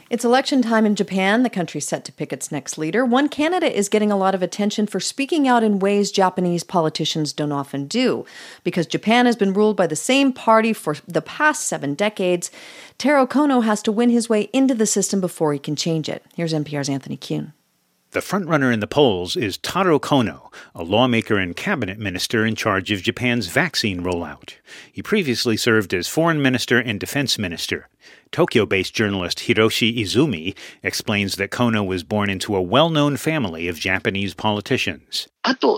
It's election time in Japan. The country's set to pick its next leader. One candidate is getting a lot of attention for speaking out in ways Japanese politicians don't often do. Because Japan has been ruled by the same party for the past 7 decades, Taro Kono has to win his way into the system before he can change it. Here's NPR's Anthony Kuhn. The frontrunner in the polls is Taro Kono, a lawmaker and cabinet minister in charge of Japan's vaccine rollout. He previously served as foreign minister and defense minister. Tokyo-based journalist Hiroshi Izumi explains that Kono was born into a well-known family of Japanese politicians.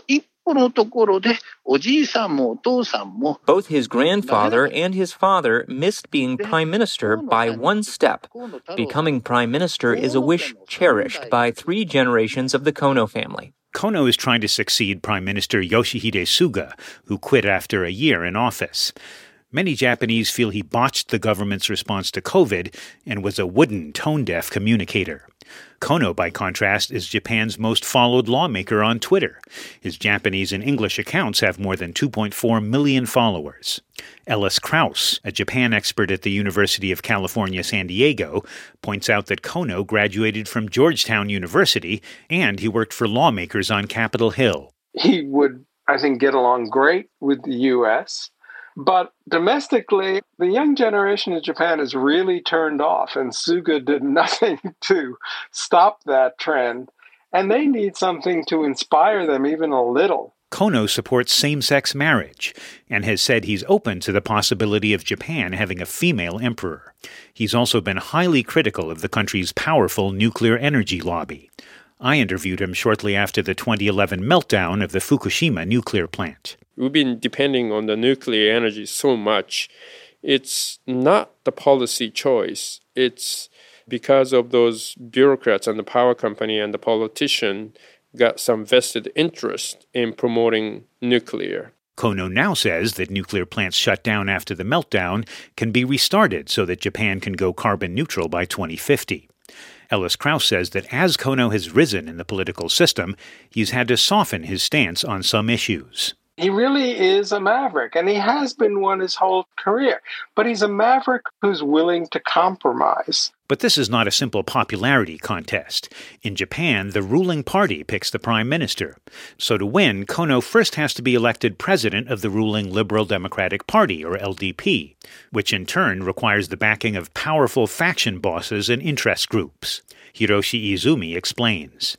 Both his grandfather and his father missed being prime minister by 1 step. Becoming prime minister is a wish cherished by 3 generations of the Kono family. Kono is trying to succeed Prime Minister Yoshihide Suga, who quit after a year in office. Many Japanese feel he botched the government's response to COVID and was a wooden, tone-deaf communicator. Kono, by contrast, is Japan's most followed lawmaker on Twitter. His Japanese and English accounts have more than 2.4 million followers. Ellis Krauss, a Japan expert at the University of California, San Diego, points out that Kono graduated from Georgetown University and he worked for lawmakers on Capitol Hill. He would, I think, get along great with the U.S., but domestically, the young generation in Japan is really turned off, and Suga did nothing to stop that trend, and they need something to inspire them even a little. Kono supports same-sex marriage and has said he's open to the possibility of Japan having a female emperor. He's also been highly critical of the country's powerful nuclear energy lobby. I interviewed him shortly after the 2011 meltdown of the Fukushima nuclear plant. We've been depending on the nuclear energy so much. It's not the policy choice. It's because of those bureaucrats and the power company and the politician got some vested interest in promoting nuclear. Kono now says that nuclear plants shut down after the meltdown can be restarted so that Japan can go carbon neutral by 2050. Ellis Krauss says that as Kono has risen in the political system, he's had to soften his stance on some issues. He really is a maverick, and he has been one his whole career. But he's a maverick who's willing to compromise. But this is not a simple popularity contest. In Japan, the ruling party picks the prime minister. So to win, Kono first has to be elected president of the ruling Liberal Democratic Party, or LDP, which in turn requires the backing of powerful faction bosses and interest groups. Hiroshi Izumi explains.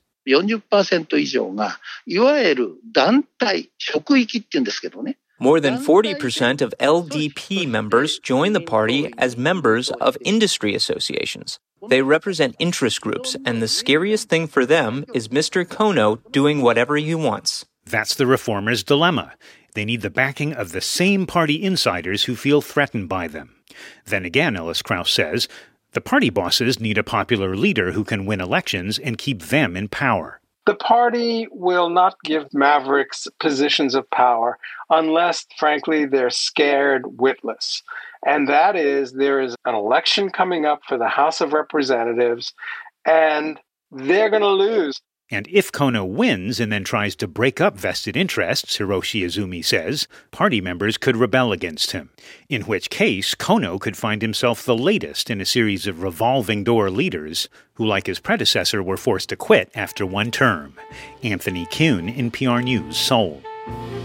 40% 以上が、いわゆる団体、職域って言うんですけどね。More than 40% of LDP members join the party as members of industry associations. They represent interest groups, and the scariest thing for them is Mr. Kono doing whatever he wants. That's the reformers' dilemma. They need the backing of the same party insiders who feel threatened by them. Then again, Ellis Krauss says, the party bosses need a popular leader who can win elections and keep them in power. The party will not give mavericks positions of power unless, frankly, they're scared witless. And that is, there is an election coming up for the House of Representatives, and they're going to lose. And if Kono wins and then tries to break up vested interests, Hiroshi Izumi says, party members could rebel against him, in which case Kono could find himself the latest in a series of revolving door leaders who, like his predecessor, were forced to quit after 1 term. Anthony Kuhn, NPR News, Seoul.